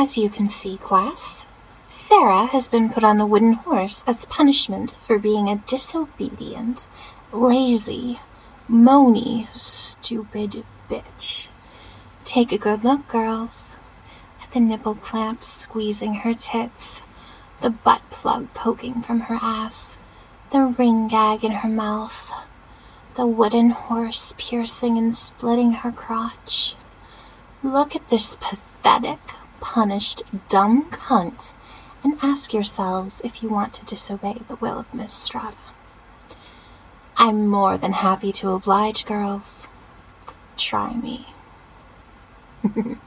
As you can see, class, Sarah has been put on the wooden horse as punishment for being a disobedient, lazy, moany, stupid bitch. Take a good look, girls, at the nipple clamp squeezing her tits, the butt plug poking from her ass, the ring gag in her mouth, the wooden horse piercing and splitting her crotch. Look at this pathetic, punished, dumb cunt, and ask yourselves if you want to disobey the will of Miss Strata. I'm more than happy to oblige, girls. Try me.